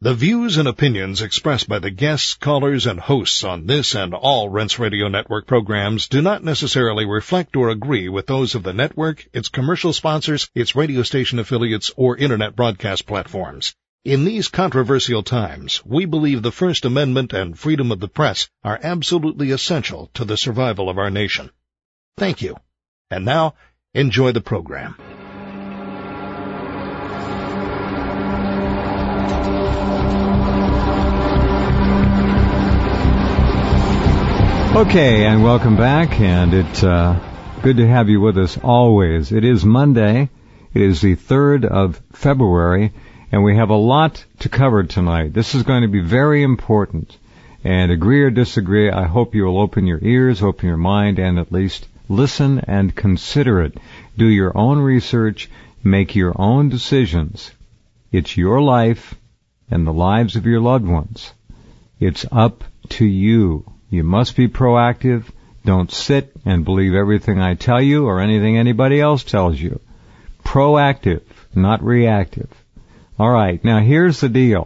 The views and opinions expressed by the guests, callers, and hosts on this and all Rense Radio Network programs do not necessarily reflect or agree with those of the network, its commercial sponsors, its radio station affiliates, or Internet broadcast platforms. In these controversial times, we believe the First Amendment and freedom of the press are absolutely essential to the survival of our nation. Thank you. And now, enjoy the program. Okay, and welcome back, and it's good to have you with us always. It is Monday. It is the 3rd of February, and we have a lot to cover tonight. This is going to be very important, and agree or disagree, I hope you will open your ears, open your mind, and at least listen and consider it. Do your own research, make your own decisions. It's your life and the lives of your loved ones. It's up to you. You must be proactive. Don't sit and believe everything I tell you or anything anybody else tells you. Proactive, not reactive. All right, now here's the deal.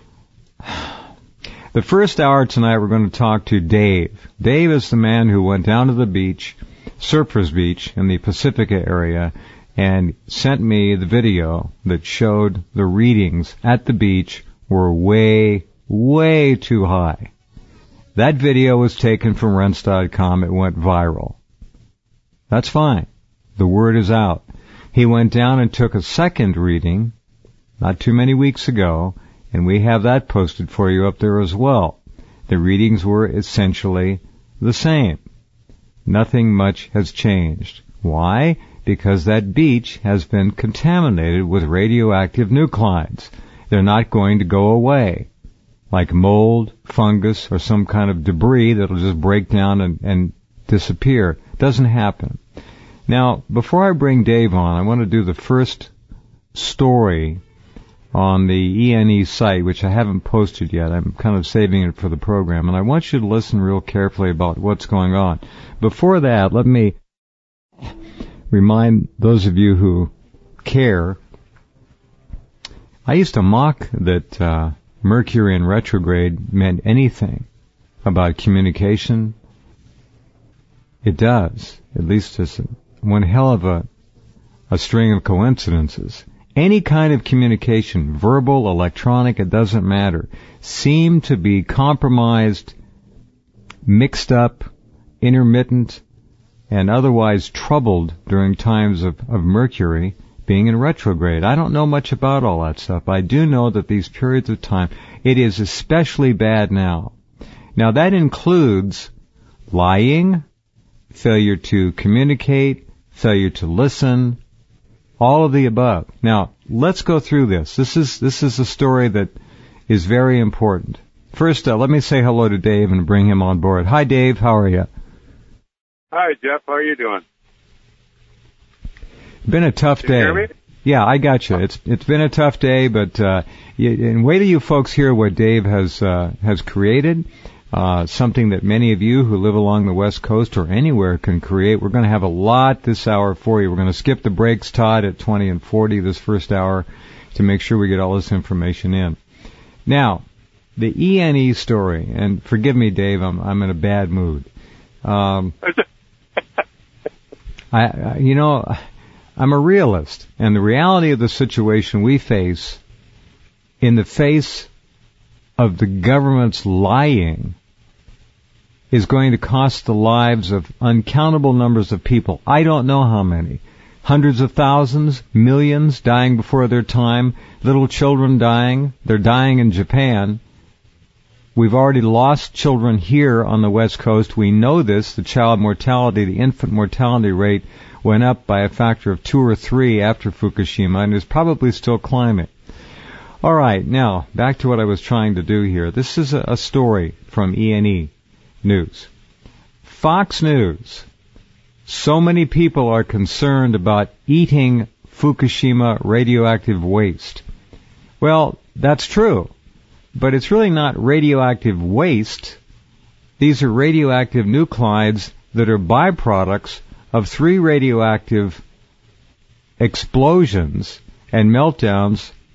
The first hour tonight we're going to talk to Dave. Dave is the man who went down to the beach, Surfers Beach in the Pacifica area, and sent me the video that showed the readings at the beach were way, way too high. That video was taken from Rense.com. It went viral. That's fine. The word is out. He went down and took a second reading not too many weeks ago, and we have that posted for you up there as well. The readings were essentially the same. Nothing much has changed. Why? Because that beach has been contaminated with radioactive nuclides. They're not going to go away, like mold, fungus, or some kind of debris that'll just break down and disappear. Doesn't happen. Now, before I bring Dave on, I want to do the first story on the ENE site, which I haven't posted yet. I'm kind of saving it for the program, and I want you to listen real carefully about what's going on. Before that, let me remind those of you who care, I used to mock that Mercury in retrograde meant anything about communication. It does. At least it's one hell of a string of coincidences. Any kind of communication, verbal, electronic, it doesn't matter, seem to be compromised, mixed up, intermittent, and otherwise troubled during times of Mercury being in retrograde. I don't know much about all that stuff. I do know that these periods of time, it is especially bad now. Now that includes lying, failure to communicate, failure to listen, all of the above. Now, let's go through this. This is a story that is very important. First, let me say hello to Dave and bring him on board. Hi, Dave. How are you? Hi, Jeff. How are you doing? Been a tough day. Can you hear me? Yeah, I got you. It's been a tough day, but and wait till you folks hear what Dave has created. Something that many of you who live along the West Coast or anywhere can create. We're going to have a lot this hour for you. We're going to skip the breaks, Todd, at 20 and 40 this first hour to make sure we get all this information in. Now, the ENE story, and forgive me, Dave, I'm in a bad mood. I'm a realist, and the reality of the situation we face in the face of the government's lying is going to cost the lives of uncountable numbers of people. I don't know how many. Hundreds of thousands, millions dying before their time, little children dying. They're dying in Japan. We've already lost children here on the West Coast. We know this. The child mortality, the infant mortality rate went up by a factor of 2 or 3 after Fukushima and is probably still climbing. All right, now, back to what I was trying to do here. This is a story from ENE News. Fox News. So many people are concerned about eating Fukushima radioactive waste. Well, that's true, but it's really not radioactive waste. These are radioactive nuclides that are byproducts of 3 radioactive explosions and meltdowns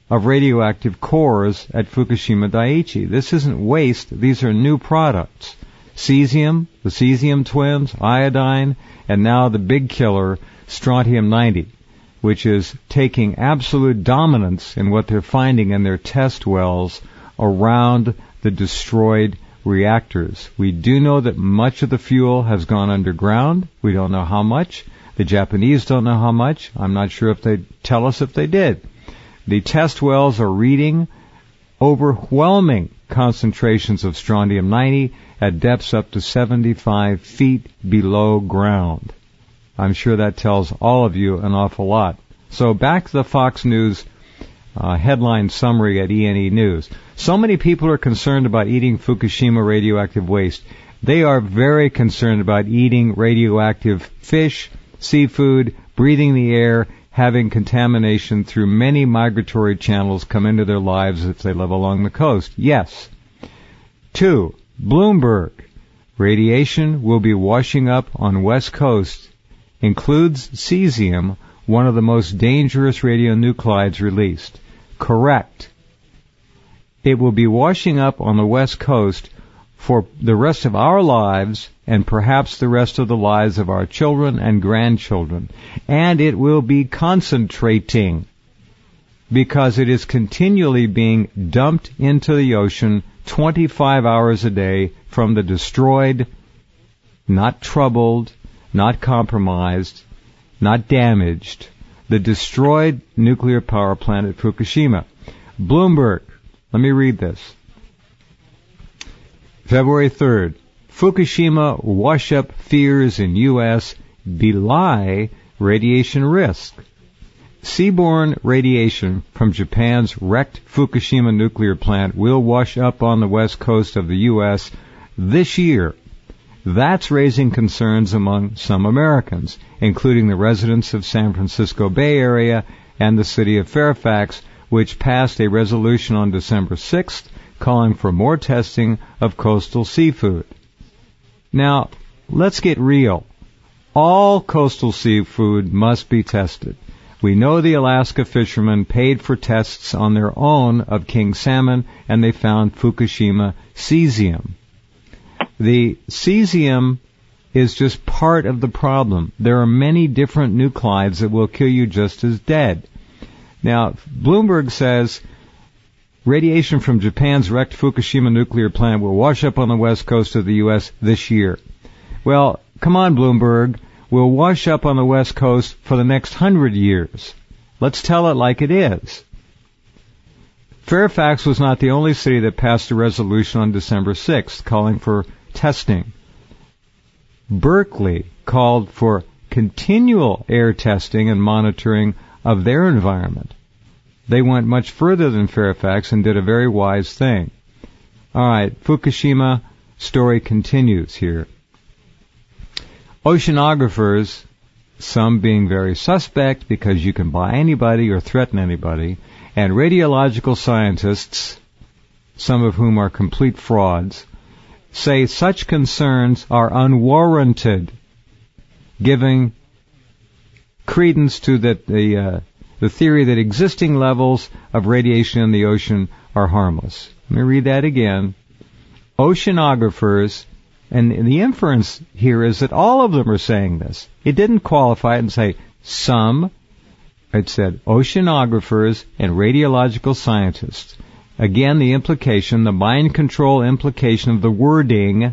of radioactive cores at Fukushima Daiichi. This isn't waste. These are new products. Cesium, the cesium twins, iodine, and now the big killer, strontium-90, which is taking absolute dominance in what they're finding in their test wells around the destroyed reactors. We do know that much of the fuel has gone underground. We don't know how much. The Japanese don't know how much. I'm not sure if they'd tell us if they did. The test wells are reading overwhelming concentrations of strontium-90 at depths up to 75 feet below ground. I'm sure that tells all of you an awful lot. So back to the Fox News headline summary at ENE News. So many people are concerned about eating Fukushima radioactive waste. They are very concerned about eating radioactive fish, seafood, breathing the air, having contamination through many migratory channels come into their lives if they live along the coast. Yes. 2. Bloomberg. Radiation will be washing up on West Coast. Includes cesium, one of the most dangerous radionuclides released. Correct. It will be washing up on the West Coast for the rest of our lives and perhaps the rest of the lives of our children and grandchildren. And it will be concentrating because it is continually being dumped into the ocean 25 hours a day from the destroyed, not troubled, not compromised, not damaged, the destroyed nuclear power plant at Fukushima. Bloomberg, let me read this. February 3rd, Fukushima wash-up fears in U.S. belie radiation risk. Seaborne radiation from Japan's wrecked Fukushima nuclear plant will wash up on the west coast of the U.S. this year. That's raising concerns among some Americans, including the residents of San Francisco Bay Area and the city of Fairfax, which passed a resolution on December 6th calling for more testing of coastal seafood. Now, let's get real. All coastal seafood must be tested. We know the Alaska fishermen paid for tests on their own of king salmon, and they found Fukushima cesium. The cesium is just part of the problem. There are many different nuclides that will kill you just as dead. Now, Bloomberg says radiation from Japan's wrecked Fukushima nuclear plant will wash up on the west coast of the U.S. this year. Well, come on, Bloomberg. We'll wash up on the west coast for the next 100 years. Let's tell it like it is. Fairfax was not the only city that passed a resolution on December 6th calling for testing. Berkeley called for continual air testing and monitoring of their environment. They went much further than Fairfax and did a very wise thing. All right, Fukushima story continues here. Oceanographers, some being very suspect because you can buy anybody or threaten anybody, and radiological scientists, some of whom are complete frauds, say such concerns are unwarranted, giving credence to the theory that existing levels of radiation in the ocean are harmless. Let me read that again. Oceanographers, and the inference here is that all of them are saying this. It didn't qualify it and say some. It said oceanographers and radiological scientists. Again, the implication, the mind control implication of the wording,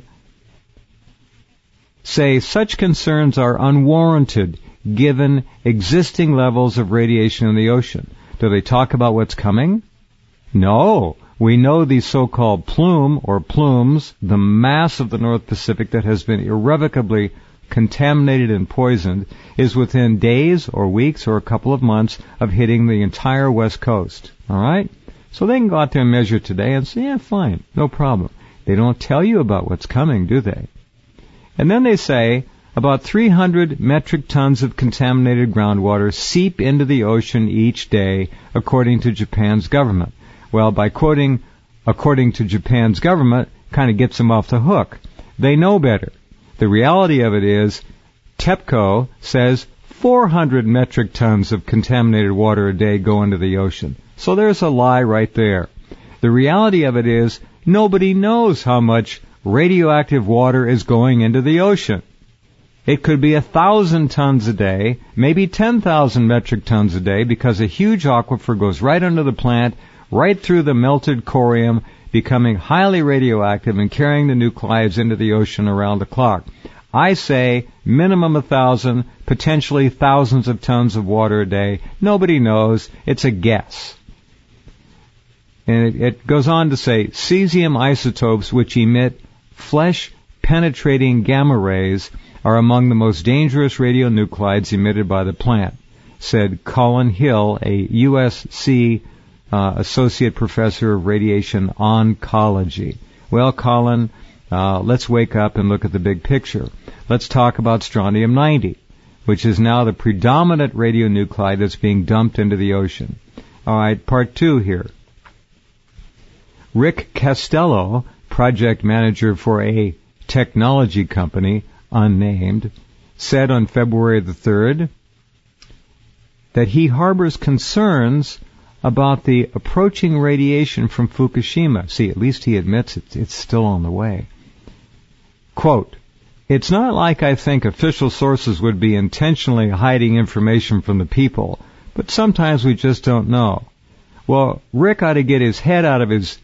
say such concerns are unwarranted given existing levels of radiation in the ocean. Do they talk about what's coming? No. We know the so-called plume or plumes, the mass of the North Pacific that has been irrevocably contaminated and poisoned, is within days or weeks or a couple of months of hitting the entire West Coast. All right? So they can go out there and measure today and say, yeah, fine, no problem. They don't tell you about what's coming, do they? And then they say about 300 metric tons of contaminated groundwater seep into the ocean each day, according to Japan's government. Well, by quoting, according to Japan's government, kind of gets them off the hook. They know better. The reality of it is, TEPCO says 400 metric tons of contaminated water a day go into the ocean. So there's a lie right there. The reality of it is nobody knows how much radioactive water is going into the ocean. It could be 1,000 tons a day, maybe 10,000 metric tons a day, because a huge aquifer goes right under the plant, right through the melted corium, becoming highly radioactive and carrying the nuclides into the ocean around the clock. I say minimum 1,000, potentially thousands of tons of water a day. Nobody knows. It's a guess. And it goes on to say, cesium isotopes which emit flesh-penetrating gamma rays are among the most dangerous radionuclides emitted by the plant, said Colin Hill, a USC Associate Professor of Radiation Oncology. Well, Colin, let's wake up and look at the big picture. Let's talk about strontium-90, which is now the predominant radionuclide that's being dumped into the ocean. All right, part 2 here. Rick Costello, project manager for a technology company, unnamed, said on February the 3rd that he harbors concerns about the approaching radiation from Fukushima. See, at least he admits it's still on the way. Quote, "It's not like I think official sources would be intentionally hiding information from the people, but sometimes we just don't know." Well, Rick ought to get his head out of his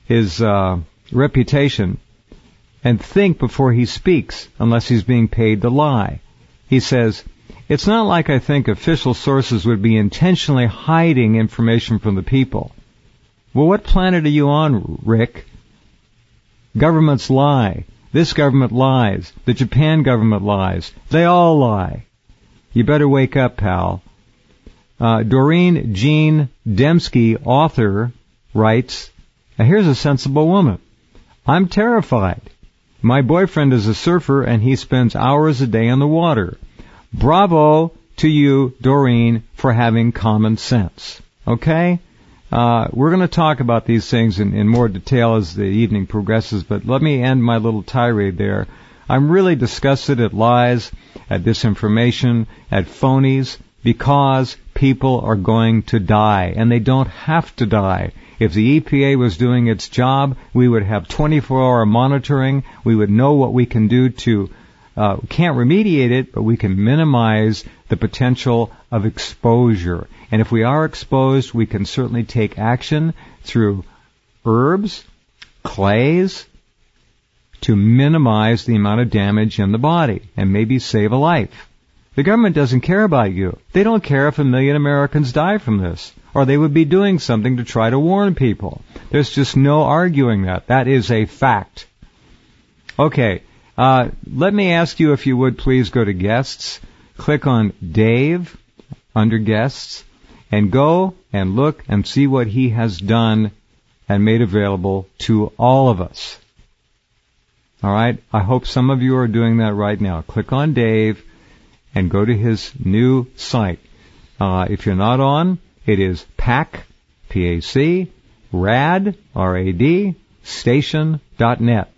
reputation and think before he speaks, unless he's being paid to lie. He says, "It's not like I think official sources would be intentionally hiding information from the people." Well, what planet are you on, Rick? Governments lie. This government lies. The Japan government lies. They all lie. You better wake up, pal. Doreen Jean Dembski, author, writes, here's a sensible woman. "I'm terrified. My boyfriend is a surfer and he spends hours a day in the water. Bravo to you, Doreen, for having common sense." Okay? We're going to talk about these things in more detail as the evening progresses, but let me end my little tirade there. I'm really disgusted at lies, at disinformation, at phonies, because people are going to die, and they don't have to die. If the EPA was doing its job, we would have 24-hour monitoring. We would know what we can do to, can't remediate it, but we can minimize the potential of exposure. And if we are exposed, we can certainly take action through herbs, clays, to minimize the amount of damage in the body and maybe save a life. The government doesn't care about you. They don't care if 1 million Americans die from this, or they would be doing something to try to warn people. There's just no arguing that. That is a fact. Okay, let me ask you, if you would please go to guests, click on Dave under guests, and go and look and see what he has done and made available to all of us. All right, I hope some of you are doing that right now. Click on Dave and go to his new site. If you're not on, it is PAC, P-A-C, RAD, R-A-D, station.net.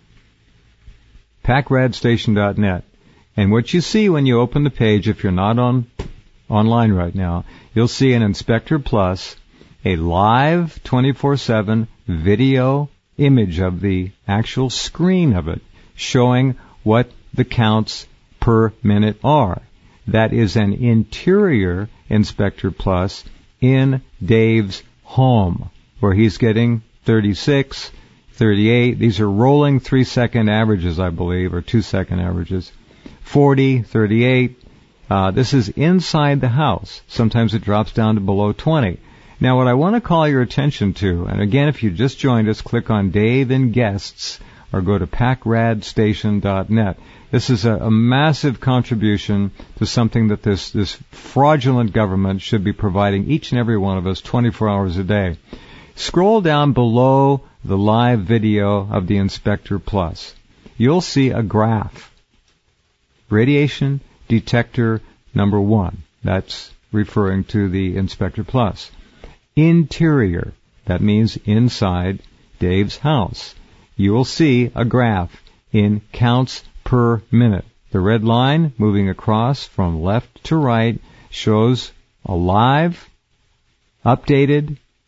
PacRadStation.net. And what you see when you open the page, if you're not online right now, you'll see an Inspector Plus, a live 24/7 video image of the actual screen of it, showing what the counts per minute are. That is an interior Inspector Plus in Dave's home, where he's getting 36, 38. These are rolling 3-second averages, I believe, or 2-second averages. 40, 38. This is inside the house. Sometimes it drops down to below 20. Now, what I want to call your attention to, and again, if you just joined us, click on Dave and Guests, or go to PacRadStation.net. This is a massive contribution to something that this fraudulent government should be providing each and every one of us 24 hours a day. Scroll down below the live video of the Inspector Plus. You'll see a graph. Radiation detector number 1. That's referring to the Inspector Plus. Interior. That means inside Dave's house. You will see a graph in counts per minute. The red line moving across from left to right shows a live, updated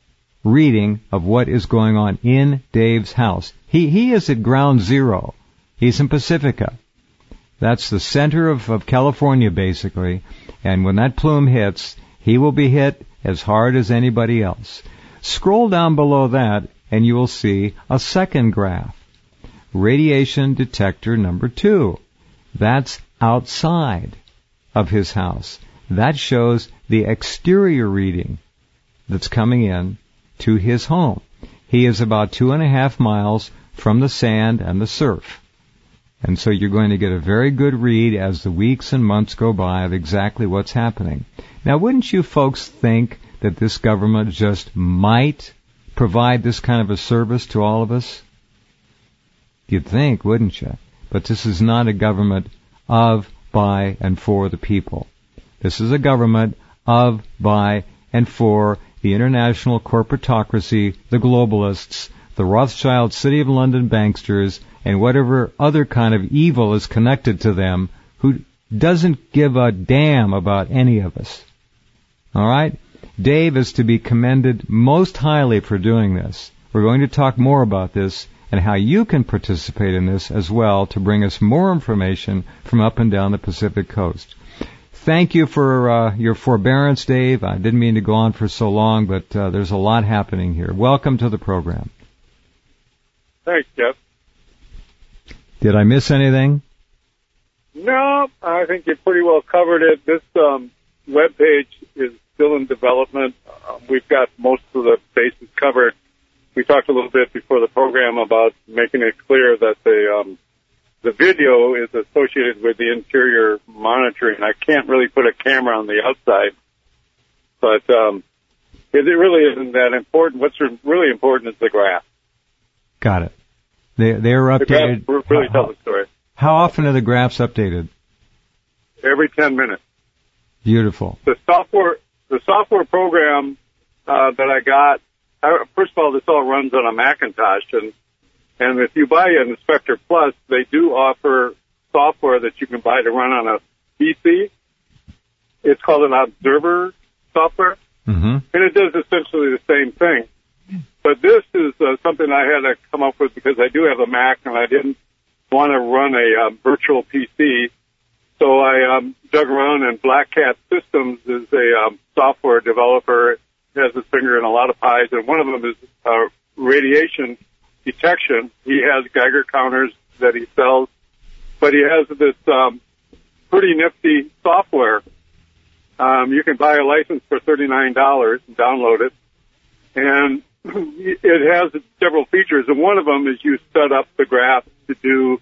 reading of what is going on in Dave's house. He is at ground zero. He's in Pacifica. That's the center of California, basically. And when that plume hits, he will be hit as hard as anybody else. Scroll down below that, and you will see a second graph. Radiation detector number 2. That's outside of his house. That shows the exterior reading that's coming in to his home. He is about 2.5 miles from the sand and the surf. And so you're going to get a very good read as the weeks and months go by of exactly what's happening. Now, wouldn't you folks think that this government just might provide this kind of a service to all of us? You'd think, wouldn't you? But this is not a government of, by, and for the people. This is a government of, by, and for the international corporatocracy, the globalists, the Rothschild City of London banksters, and whatever other kind of evil is connected to them, who doesn't give a damn about any of us. All right? Dave is to be commended most highly for doing this. We're going to talk more about this and how you can participate in this as well to bring us more information from up and down the Pacific Coast. Thank you for your forbearance, Dave. I didn't mean to go on for so long, but there's a lot happening here. Welcome to the program. Thanks, Jeff. Did I miss anything? No, I think you pretty well covered it. This webpage is still in development. We've got most of the bases covered. We talked a little bit before the program about making it clear that the video is associated with the interior monitoring. I can't really put a camera on the outside, but it really isn't that important. What's really important is the graph. Got it. They're updated. The graphs really tell the story. How often are the graphs updated? Every 10 minutes. Beautiful. The software program that I got, first of all, this all runs on a Macintosh, and if you buy an Inspector Plus, they do offer software that you can buy to run on a PC. It's called an Observer software, and it does essentially the same thing. But this is something I had to come up with because I do have a Mac and I didn't want to run a virtual PC. So I dug around, and Black Cat Systems is a software developer. It has his finger in a lot of pies, and one of them is radiation detection. He has Geiger counters that he sells, but he has this pretty nifty software. You can buy a license for $39 and download it, and it has several features, and one of them is you set up the graph to do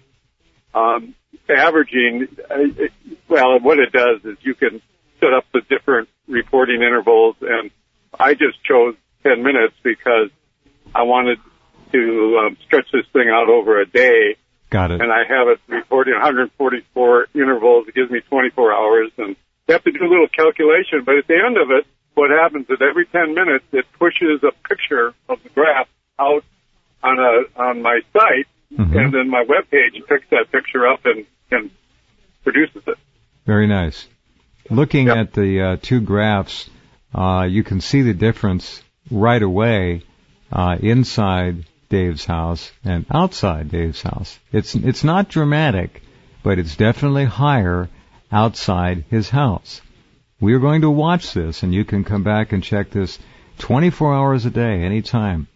averaging. Well, what it does is you can set up the different reporting intervals, and I just chose 10 minutes because I wanted to stretch this thing out over a day. Got it. And I have it reporting 144 intervals. It gives me 24 hours, and you have to do a little calculation, but at the end of it, what happens is every 10 minutes it pushes a picture of the graph out on my site, and then my webpage picks that picture up and produces it. Very nice. Looking at the two graphs, you can see the difference right away inside Dave's house and outside Dave's house. It's not dramatic, but it's definitely higher outside his house. We're going to watch this, and you can come back and check this 24 hours a day, anytime.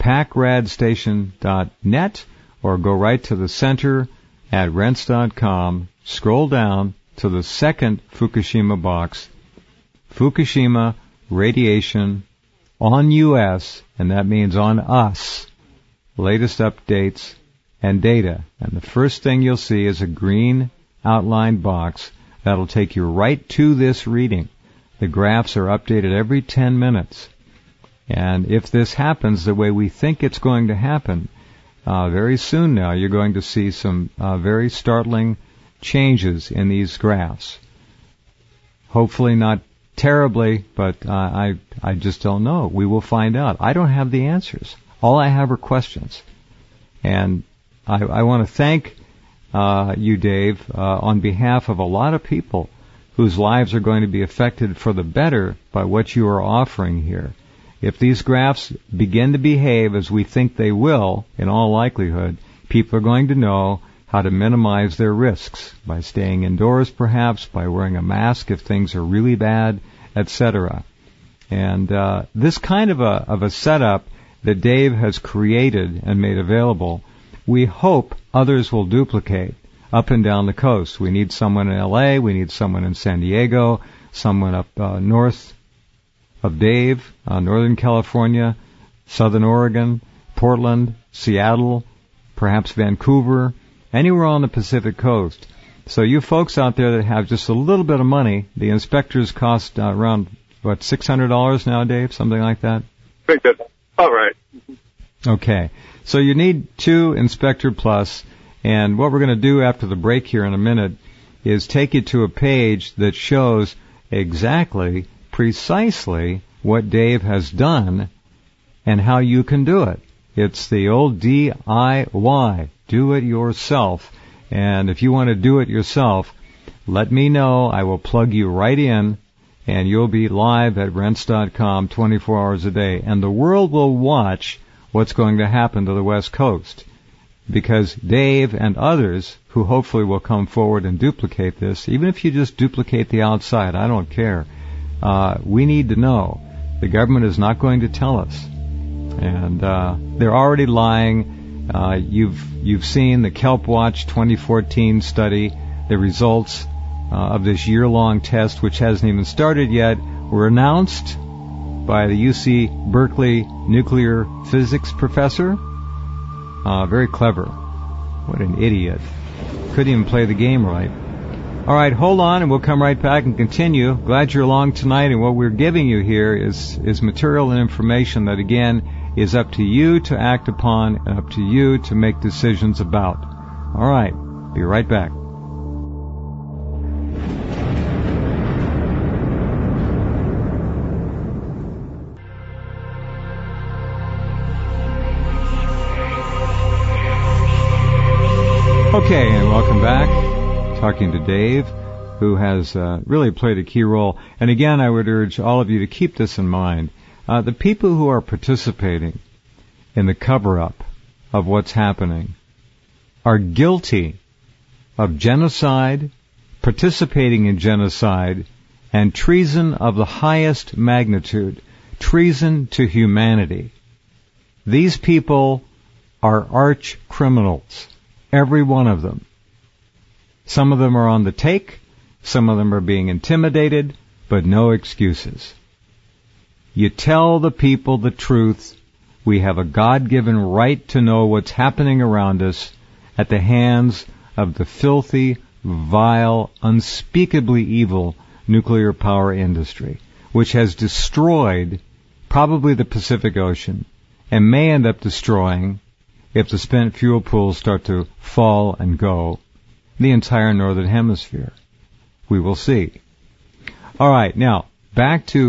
PacRadStation.net, or go right to the center at rense.com. Scroll down to the second Fukushima box. Fukushima radiation on U.S., and that means on us. Latest updates and data. And the first thing you'll see is a green outlined box that'll take you right to this reading. The graphs are updated every 10 minutes. And if this happens the way we think it's going to happen, very soon now you're going to see some very startling changes in these graphs. Hopefully not terribly, but I just don't know. We will find out. I don't have the answers. All I have are questions. And I want to thank you, Dave, on behalf of a lot of people whose lives are going to be affected for the better by what you are offering here. If these graphs begin to behave as we think they will, in all likelihood, people are going to know how to minimize their risks by staying indoors, perhaps, by wearing a mask if things are really bad, etc. And this kind of a setup that Dave has created and made available, we hope others will duplicate up and down the coast. We need someone in L.A., we need someone in San Diego, someone up north of Dave, Northern California, Southern Oregon, Portland, Seattle, perhaps Vancouver, anywhere on the Pacific coast. So you folks out there that have just a little bit of money, the inspectors cost around, $600 now, Dave? Something like that? I think that's all right. Okay. So you need 2 Inspector Plus, and what we're going to do after the break here in a minute is take you to a page that shows exactly, precisely what Dave has done and how you can do it. It's the old DIY, do it yourself. And if you want to do it yourself, let me know. I will plug you right in, and you'll be live at rense.com 24 hours a day. And the world will watch what's going to happen to the West Coast, because Dave and others who hopefully will come forward and duplicate this, even if you just duplicate the outside, I don't care. We need to know. The government is not going to tell us. And they're already lying. You've seen the Kelp Watch 2014 study. The results of this year-long test, which hasn't even started yet, were announced by the UC Berkeley nuclear physics professor. Very clever. What an idiot. Couldn't even play the game right. All right, hold on, and we'll come right back and continue. Glad you're along tonight, and what we're giving you here is material and information that, again, is up to you to act upon and up to you to make decisions about. All right, be right back. Okay, and welcome back. Talking to Dave, who has really played a key role. And again, I would urge all of you to keep this in mind. The people who are participating in the cover-up of what's happening are guilty of genocide, participating in genocide, and treason of the highest magnitude, treason to humanity. These people are arch criminals. Every one of them. Some of them are on the take, some of them are being intimidated, but no excuses. You tell the people the truth. We have a God-given right to know what's happening around us at the hands of the filthy, vile, unspeakably evil nuclear power industry, which has destroyed probably the Pacific Ocean and may end up destroying, if the spent fuel pools start to fall and go, the entire northern hemisphere. We will see. All right, now, back to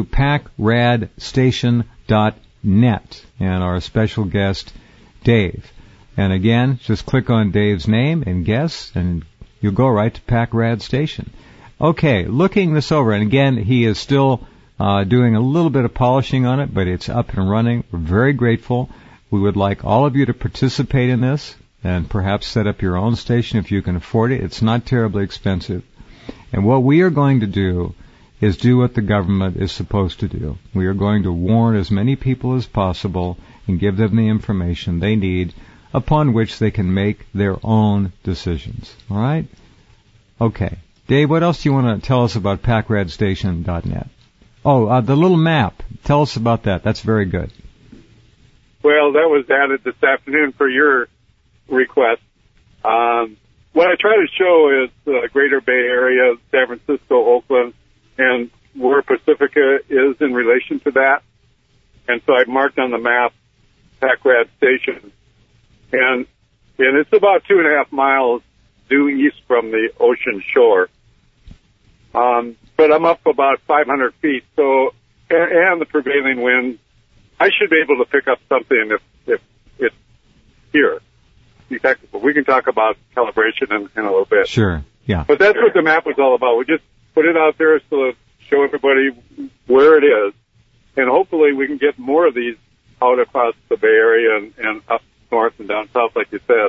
packradstation.net and our special guest, Dave. And again, just click on Dave's name and guess, and you'll go right to Packrad Station. Okay, looking this over, and again, he is still doing a little bit of polishing on it, but it's up and running. We're very grateful. We would like all of you to participate in this and perhaps set up your own station if you can afford it. It's not terribly expensive. And what we are going to do is do what the government is supposed to do. We are going to warn as many people as possible and give them the information they need upon which they can make their own decisions. All right? Okay. Dave, what else do you want to tell us about packradstation.net? Oh, the little map. Tell us about that. That's very good. Well, that was added this afternoon for your request. What I try to show is the Greater Bay Area, San Francisco, Oakland, and where Pacifica is in relation to that. And so I marked on the map Packrad Station. And it's about 2.5 miles due east from the ocean shore. But I'm up about 500 feet, so, and the prevailing wind, I should be able to pick up something if it's here. We can talk about calibration in a little bit. Sure, yeah. But that's what the map was all about. We just put it out there so to show everybody where it is. And hopefully we can get more of these out across the Bay Area and up north and down south, like you said.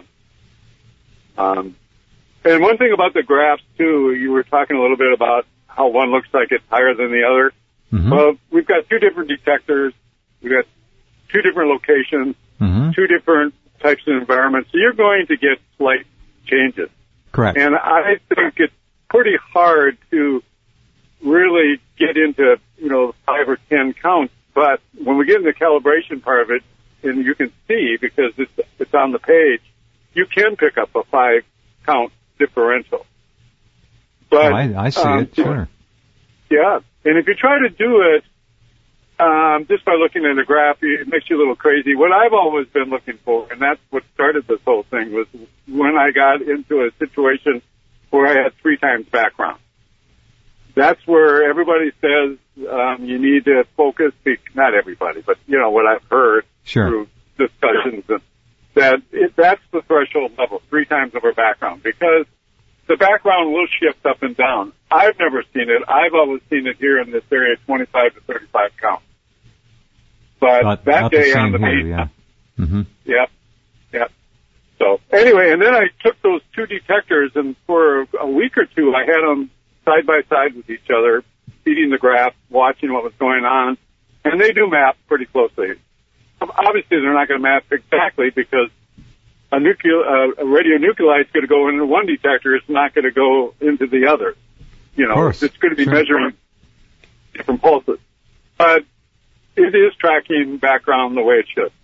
And one thing about the graphs, too, you were talking a little bit about how one looks like it's higher than the other. Mm-hmm. Well, we've got two different detectors. We've got two different locations, two different types of environments. So you're going to get slight changes. Correct. And I think it's pretty hard to really get into, 5 or 10 counts. But when we get in the calibration part of it, and you can see because it's on the page, you can pick up a 5-count differential. But I see it, sure. Yeah, and if you try to do it just by looking at a graph, it makes you a little crazy. What I've always been looking for, and that's what started this whole thing, was when I got into a situation where I had 3 times background. That's where everybody says you need to focus. Not everybody, but what I've heard through discussions, that's the threshold level, 3 times over background, because the background will shift up and down. I've never seen it. I've always seen it here in this area, 25 to 35 counts. But that day on the beach, yeah. Mm-hmm. Yep. So anyway, and then I took those 2 detectors, and for a week or 2, I had them side by side with each other, feeding the graph, watching what was going on, and they do map pretty closely. Obviously, they're not going to map exactly because a radionuclide is going to go into one detector. It's not going to go into the other. It's going to be measuring different pulses. But it is tracking background the way it should.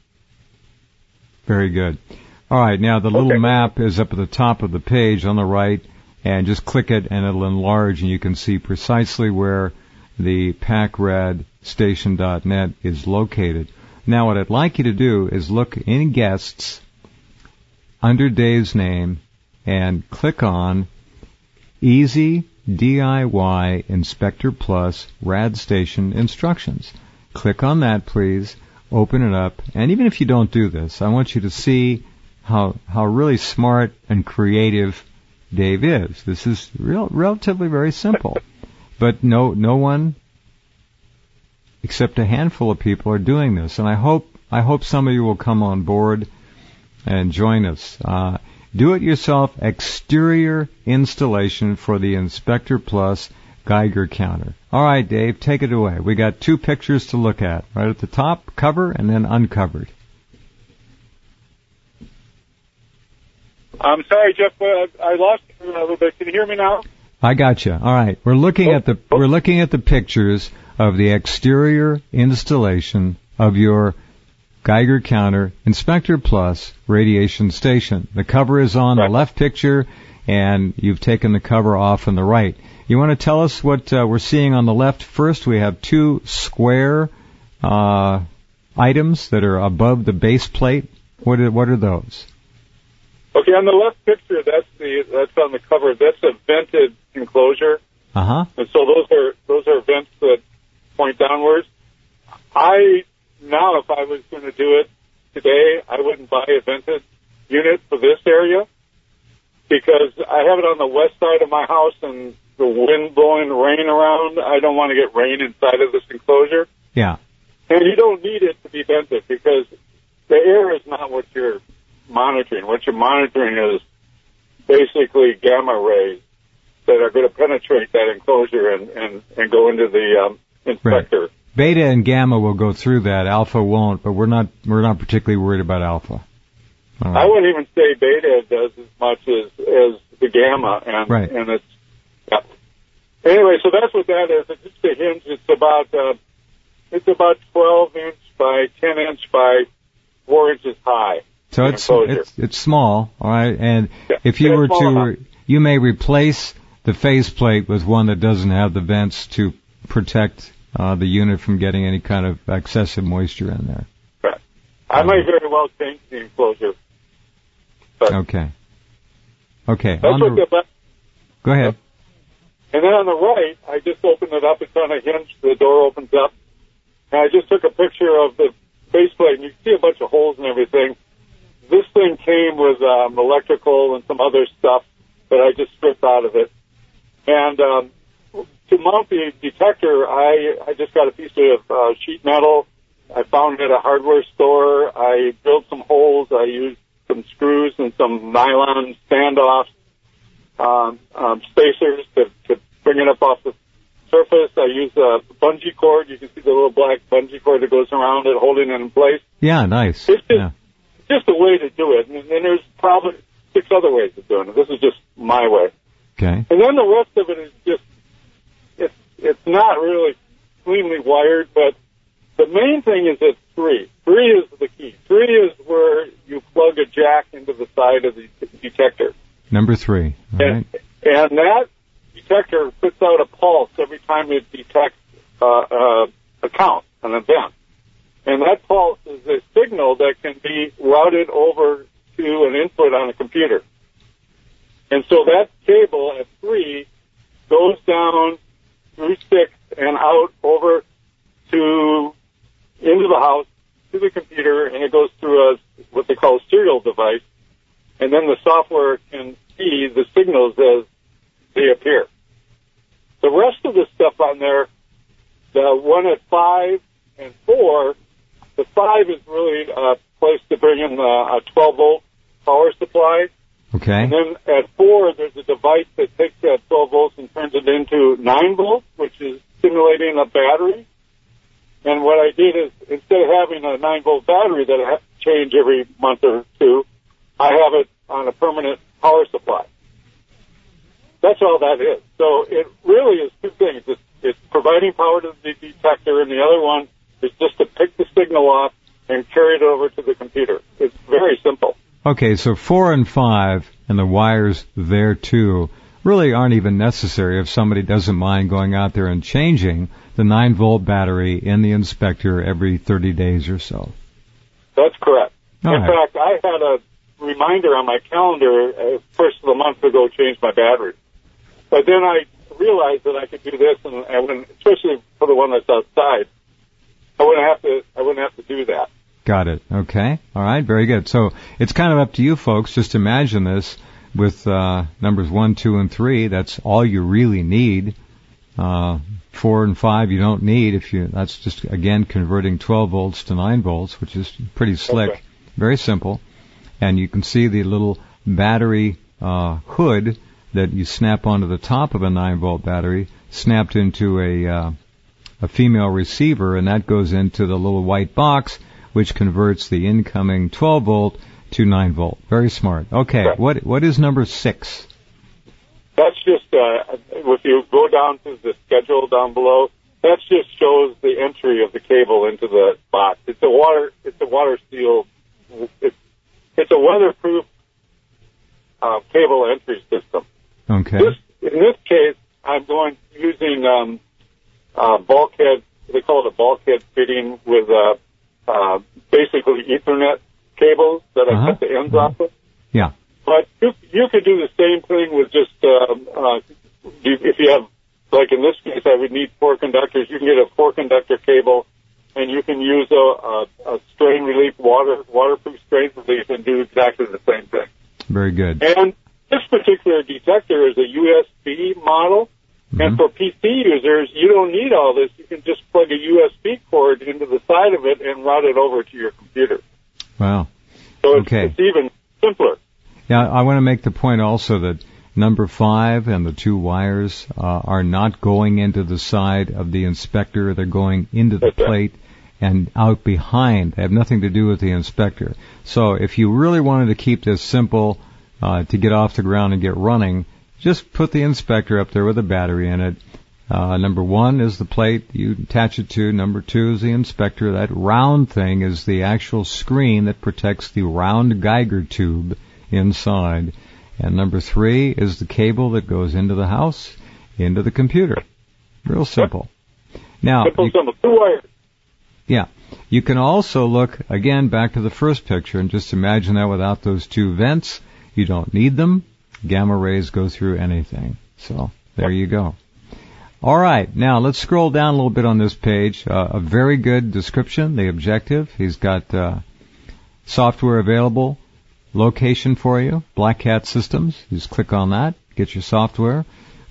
Very good. All right, now the little map is up at the top of the page on the right, and just click it and it'll enlarge and you can see precisely where the PACRAD station.net is located. Now what I'd like you to do is look in guests under Dave's name and click on Easy DIY Inspector Plus Rad Station Instructions. Click on that, please. Open it up. And even if you don't do this, I want you to see how really smart and creative Dave is. This is relatively very simple. But no one except a handful of people are doing this. And I hope some of you will come on board and join us. Do-it-yourself exterior installation for the Inspector Plus Geiger counter. All right, Dave, take it away. We got 2 pictures to look at. Right at the top, cover, and then uncovered. I'm sorry, Jeff. I lost you a little bit. Can you hear me now? I got you. All right. We're looking at the pictures of the exterior installation of your Geiger counter Inspector Plus radiation station. The cover is on the left picture, and you've taken the cover off on the right. You want to tell us what we're seeing on the left? First, we have 2 square items that are above the base plate. What are those? Okay, on the left picture, that's on the cover. That's a vented enclosure. Uh-huh. And so those are vents that point downwards. Now, if I was going to do it today, I wouldn't buy a vented unit for this area because I have it on the west side of my house and the wind blowing rain around. I don't want to get rain inside of this enclosure. Yeah. And you don't need it to be vented because the air is not what you're monitoring. What you're monitoring is basically gamma rays that are going to penetrate that enclosure and go into the inspector. Right. Beta and gamma will go through that. Alpha won't, but we're not particularly worried about alpha. Right. I wouldn't even say beta does as much as the gamma, and it's anyway. So that's what that is. It's just a hinge. It's about 12 inch by 10 inch by 4 inches high. So it's small, all right. And if you were to, you may replace the faceplate with one that doesn't have the vents to protect the unit from getting any kind of excessive moisture in there. Right. I might very well change the enclosure. Okay. That's what the left. Go ahead. And then on the right, I just opened it up. It's on a hinge. The door opens up. And I just took a picture of the faceplate, and you can see a bunch of holes and everything. This thing came with electrical and some other stuff that I just stripped out of it. And to mount the detector, I just got a piece of sheet metal. I found it at a hardware store. I drilled some holes. I used some screws and some nylon standoffs, spacers to bring it up off the surface. I used a bungee cord. You can see the little black bungee cord that goes around it, holding it in place. Yeah, nice. It's Yeah. just a way to do it. And there's probably 6 other ways of doing it. This is just my way. Okay. And then the rest of it is just, it's not really cleanly wired, but the main thing is it's 3. 3 is the key. 3 is where you plug a jack into the side of the detector. Number 3. All right. And that detector puts out a pulse every time it detects a count, an event. And that pulse is a signal that can be routed over to an input on a computer. And so that cable at 3 goes down through 6 and out over to into the house to the computer, and it goes through what they call a serial device, and then the software can see the signals as they appear. The rest of the stuff on there, the one at 5 and 4, the 5 is really a place to bring in a 12-volt power supply. Okay. And then at 4, there's a device that takes that 12 volts and turns it into 9 volts, which is simulating a battery. And what I did is, instead of having a 9-volt battery that I have to change every month or 2, I have it on a permanent power supply. That's all that is. So it really is 2 things. It's providing power to the detector, and the other one is just to pick the signal off and carry it over to the computer. It's very simple. Okay, so 4 and 5 and the wires there too really aren't even necessary if somebody doesn't mind going out there and changing the 9-volt battery in the inspector every 30 days or so. That's correct. All in right. fact, I had a reminder on my calendar first of the month to go change my battery. But then I realized that I could do this, and I wouldn't, especially for the one that's outside, I wouldn't have to do that. Got it. Okay. All right. Very good. So it's kind of up to you folks. Just imagine this with numbers 1, 2, and 3. That's all you really need. 4 and 5 you don't need. That's just again converting 12 volts to 9 volts, which is pretty slick. Okay. Very simple. And you can see the little battery hood that you snap onto the top of a 9-volt battery, snapped into a female receiver, and that goes into the little white box, which converts the incoming 12-volt to 9-volt. Very smart. Okay, right. What is number 6? That's just, if you go down to the schedule down below, that just shows the entry of the cable into the box. It's a water seal. It's a weatherproof cable entry system. Okay. In this case, I'm using bulkhead. They call it a bulkhead fitting with basically Ethernet cables that I cut the ends off of. Yeah. But you could do the same thing with just if you have, like in this case, I would need 4 conductors. You can get a 4-conductor cable, and you can use a strain relief, waterproof strain relief, and do exactly the same thing. Very good. And this particular detector is a USB model, and for PC users, you don't need all this. You can just plug a USB cord into the side of it and route it over to your computer. Wow. So it's even simpler. Yeah, I want to make the point also that number 5 and the 2 wires are not going into the side of the inspector. They're going into the plate and out behind. They have nothing to do with the inspector. So if you really wanted to keep this simple to get off the ground and get running, just put the inspector up there with a battery in it. Number 1 is the plate you attach it to. Number 2 is the inspector. That round thing is the actual screen that protects the round Geiger tube inside. And number 3 is the cable that goes into the house, into the computer. Real simple. Now, simple, 2 wires. Yeah. You can also look, again, back to the first picture and just imagine that without those 2 vents, you don't need them. Gamma rays go through anything. So, there you go. All right. Now, let's scroll down a little bit on this page. A very good description, the objective. He's got software available, location for you, Black Cat Systems. You just click on that, get your software.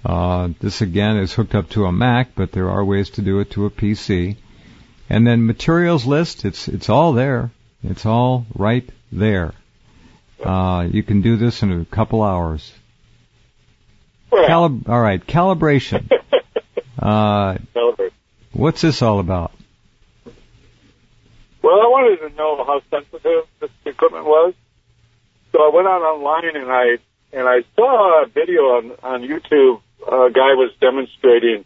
This again is hooked up to a Mac, but there are ways to do it to a PC. And then materials list, it's all there. It's all right there. You can do this in a couple hours. Well. All right, calibration. Calibration. What's this all about? Well, I wanted to know how sensitive this equipment was. So I went out online and I saw a video on YouTube. A guy was demonstrating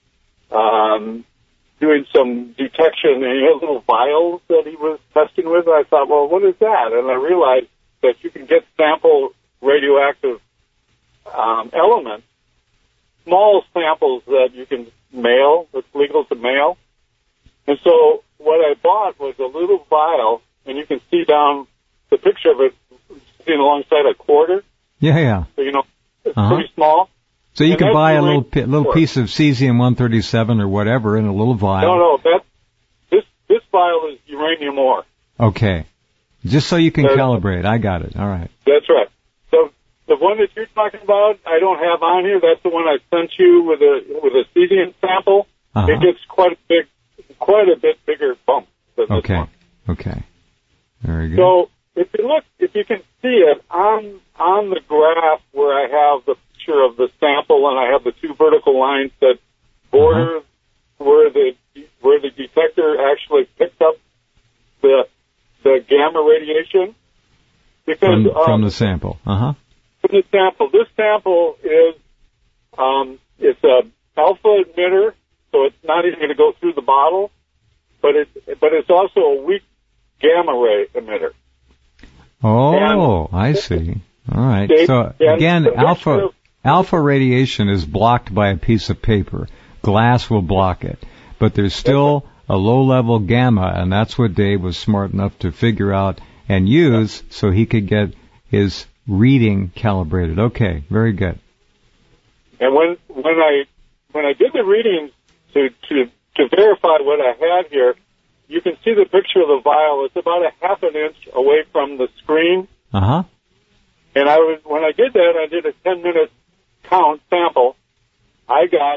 doing some detection, and he had little vials that he was testing with. And I thought, well, what is that? And I realized that you can get sample radioactive elements, small samples that you can mail, that's legal to mail. And so what I bought was a little vial, and you can see down the picture of it sitting alongside a quarter. Yeah. So, it's pretty small. So you can buy a little piece of cesium-137 or whatever in a little vial. No, this vial is uranium ore. Okay. Just so you can calibrate. I got it. All right. That's right. So the one that you're talking about, I don't have on here. That's the one I sent you with a cesium sample. It gets quite a bit bigger bump than this one. Okay. Very good. So if you can see it on the graph where I have the picture of the sample and I have the two vertical lines that border where the detector actually picks up the gamma radiation, because from the sample. From the sample, this sample is it's a alpha emitter, so it's not even going to go through the bottle, but it's also a weak gamma ray emitter. Oh, I see. All right. So again, alpha radiation is blocked by a piece of paper. Glass will block it, but there's still a low-level gamma, and that's what Dave was smart enough to figure out and use so he could get his reading calibrated. Okay, very good. And when I did the readings to verify what I had here, you can see the picture of the vial. It's about a half an inch away from the screen. And when I did that, I did a 10-minute count sample. I got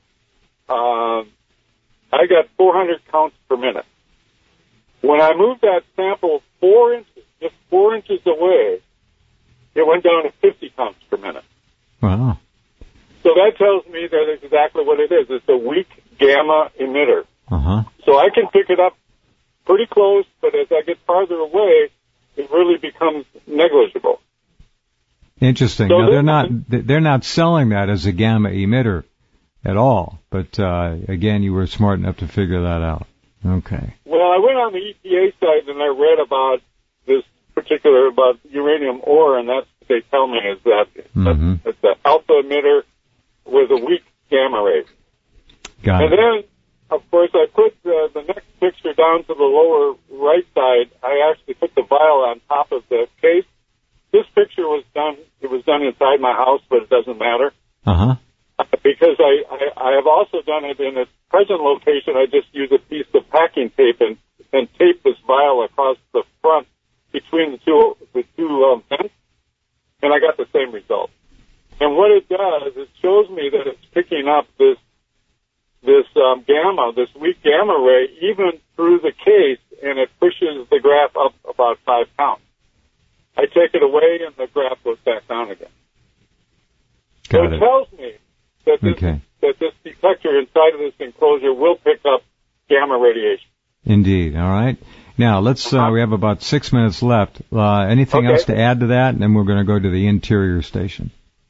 400 counts per minute. When I moved that sample 4 inches away, it went down to 50 counts per minute. Wow. So that tells me that it's exactly what it is. It's a weak gamma emitter. So I can pick it up pretty close, but as I get farther away, it really becomes negligible. Interesting. So now they're not selling that as a gamma emitter at all, but again, you were smart enough to figure that out. Okay. Well, I went on the EPA site and I read about about uranium ore, and that's what they tell me is that it's an alpha emitter with a weak gamma ray. Got it. And then, of course, I put the next picture down to the lower right side. I actually put the vial on top of the case. This picture was done inside my house, but it doesn't matter. Because I have also done it in its present location. I just use a piece of packing tape and tape this vial across the front between the two vents, and I got the same result. And what it does, it shows me that it's picking up this gamma, this weak gamma ray, even through the case, and it pushes the graph up about 5 counts. I take it away, and the graph goes back down again. So it tells me that this detector inside of this enclosure will pick up gamma radiation. Indeed. All right. Now, let's, we have about 6 minutes left. Anything else to add to that? And then we're going to go to the interior station.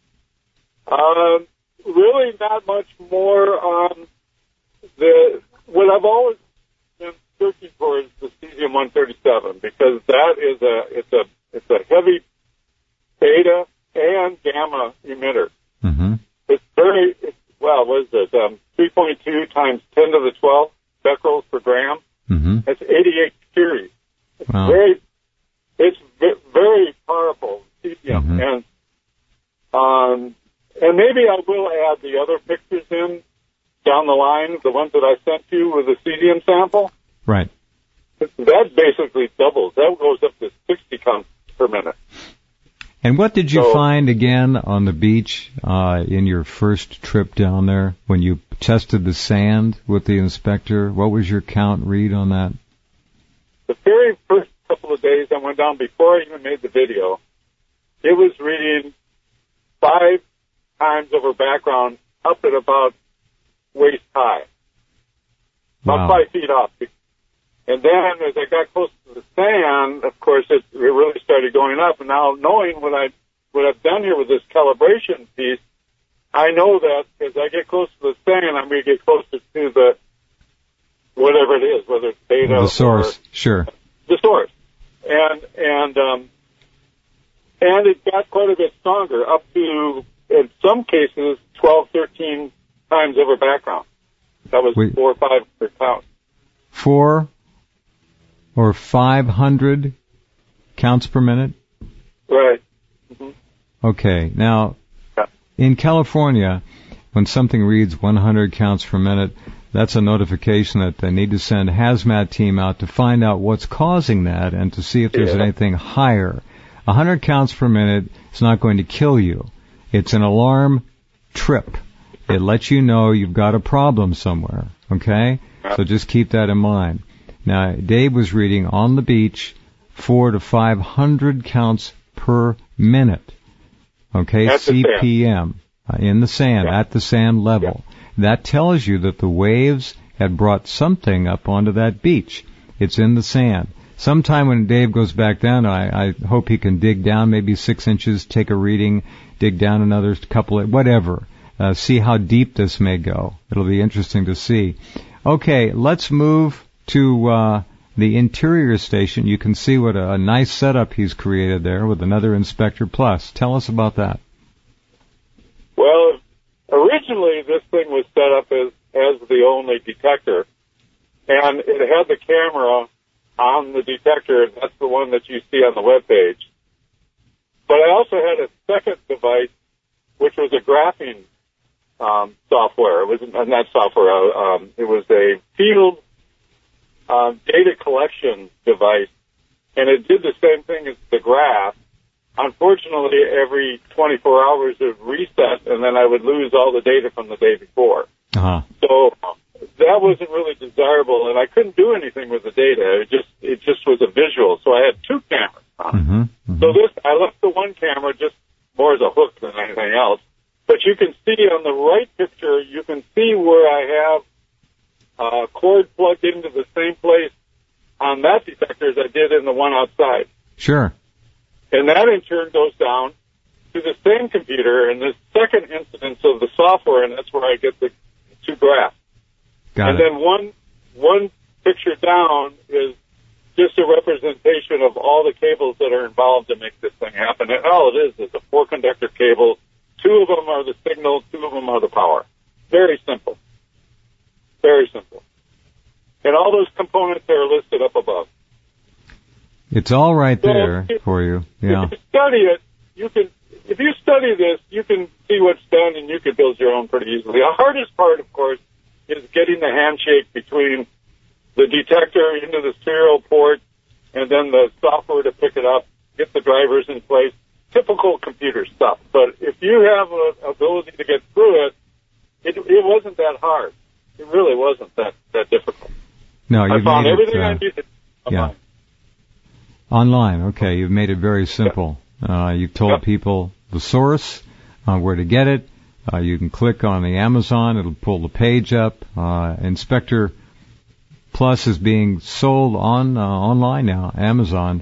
Really not much more. What I've always been searching for is the cesium-137, because that is it's a heavy beta and gamma emitter. It's what is it? 3.2 times 10 to the 12 becquerels per gram. That's 88 curies. It's very powerful cesium, and maybe I will add the other pictures in down the line, the ones that I sent you with the cesium sample. Right. That basically doubles. That goes up to 60 counts per minute. And what did you find again on the beach in your first trip down there when you tested the sand with the inspector? What was your count read on that? The very first couple of days I went down before I even made the video, it was reading 5 times over background up at about waist high, about 5 feet up. And then as I got close to the sand, of course, it really started going up. And now knowing what I've done here with this calibration piece, I know that as I get close to the sand, I'm going to get closer to the whatever it is, whether it's beta the source, or sure, the source. And it got quite a bit stronger, up to, in some cases, 12, 13 times over background. That was 400 or 500 pounds. 400 or 500 counts per minute? Right. Mm-hmm. Okay. Now, in California, when something reads 100 counts per minute, that's a notification that they need to send a hazmat team out to find out what's causing that and to see if there's anything higher. 100 counts per minute is not going to kill you. It's an alarm trip. It lets you know you've got a problem somewhere, okay? So just keep that in mind. Now, Dave was reading on the beach 400 to 500 counts per minute, okay? At CPM, in the sand, at the sand level. That tells you that the waves had brought something up onto that beach. It's in the sand. Sometime when Dave goes back down, I hope he can dig down maybe 6 inches, take a reading, dig down another couple of, whatever. See how deep this may go. It'll be interesting to see. Okay, let's move to the interior station. You can see what a nice setup he's created there with another Inspector Plus. Tell us about that. Well, originally this thing was set up as the only detector, and it had the camera on the detector, and that's the one that you see on the web page. But I also had a second device, which was a graphing software. It was not software. It was a field data collection device, and it did the same thing as the graph. Unfortunately, every 24 hours it would reset, and then I would lose all the data from the day before. Uh-huh. So that wasn't really desirable, and I couldn't do anything with the data. It just was a visual. So I had 2 cameras on. Mm-hmm. Mm-hmm. So I left the one camera just more as a hook than anything else. But you can see on the right picture, you can see where I have a cord plugged into the same place on that detector as I did in the one outside. Sure. And that in turn goes down to the same computer and the second instance of the software, and that's where I get the 2 graphs. And then one picture down is just a representation of all the cables that are involved to make this thing happen. And all it is a 4-conductor cable. 2 of them are the signal, 2 of them are the power. Very simple. Very simple. And all those components are listed up above. It's all right there for you. Yeah. If you study it, if you study this, you can see what's done and you can build your own pretty easily. The hardest part, of course, is getting the handshake between the detector into the serial port and then the software to pick it up, get the drivers in place. Typical computer stuff. But if you have an ability to get through it, it wasn't that hard. It really wasn't that difficult. No, you found everything I needed online. Yeah. Online, okay. You've made it very simple. You've told people the source, where to get it. You can click on the Amazon. It'll pull the page up. Inspector Plus is being sold online now. Amazon,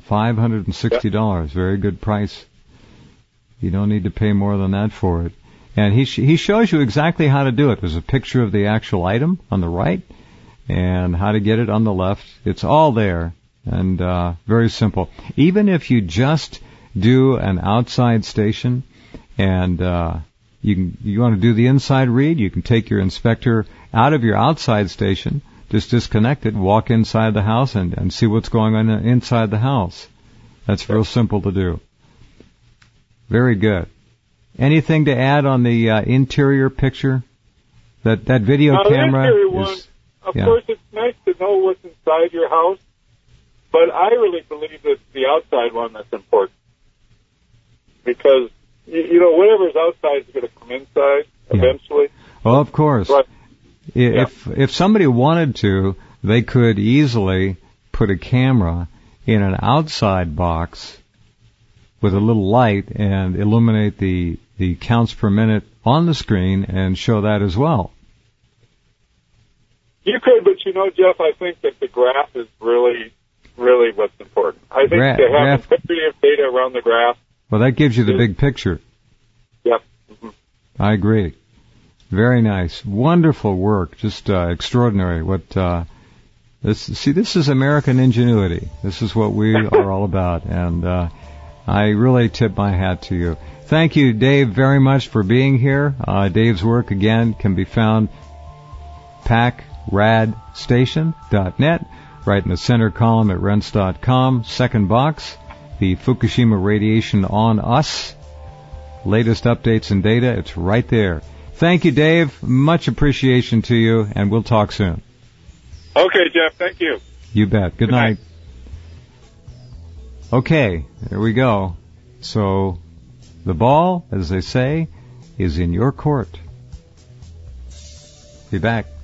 $560. Very good price. You don't need to pay more than that for it. And he shows you exactly how to do it. There's a picture of the actual item on the right and how to get it on the left. It's all there and very simple. Even if you just do an outside station and you want to do the inside read, you can take your inspector out of your outside station, just disconnect it, walk inside the house and see what's going on inside the house. That's real simple to do. Very good. Anything to add on the interior picture? That video camera the interior one, of course, it's nice to know what's inside your house, but I really believe it's the outside one that's important. because, whatever's outside is going to come inside eventually. Well, of course. But, if somebody wanted to, they could easily put a camera in an outside box with a little light and illuminate the counts per minute on the screen and show that as well. You could, but Jeff, I think that the graph is really, really what's important. I think to have integrity of data around the graph. Well, that gives you the big picture. Yep. Mm-hmm. I agree. Very nice. Wonderful work. Just extraordinary. This is American ingenuity. This is what we are all about. And I really tip my hat to you. Thank you, Dave, very much for being here. Dave's work, again, can be found packradstation.net, right in the center column at rense.com. Second box, the Fukushima radiation on us. Latest updates and data, it's right there. Thank you, Dave. Much appreciation to you, and we'll talk soon. Okay, Jeff. Thank you. You bet. Good night. Okay, there we go. So, the ball, as they say, is in your court. Be back.